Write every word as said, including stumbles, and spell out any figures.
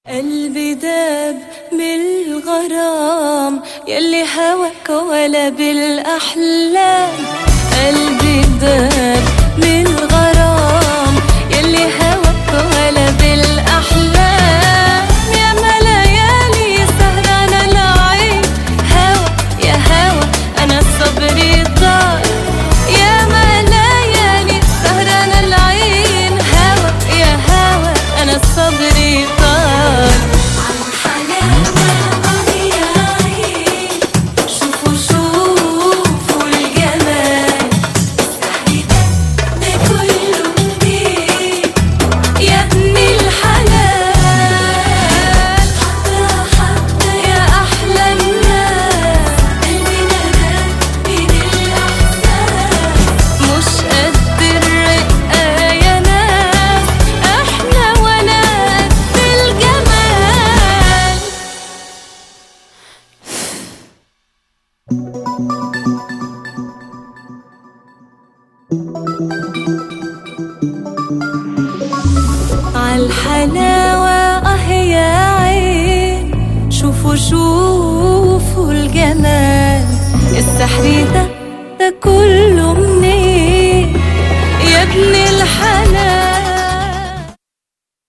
قلبي داب من الغرام يلي هواك ولا بالأحلام. قلبي داب من الغرام يلي هواك ولا بالأحلام. يا ما ليالي سهرانة العين هوا يا هوا أنا صبري طار. يا ما ليالي سهرانة العين هوا يا هوا أنا صبري طار. عالحلاوة اه يا عين شوفوا شوفوا الجمال. السحر ده ده كله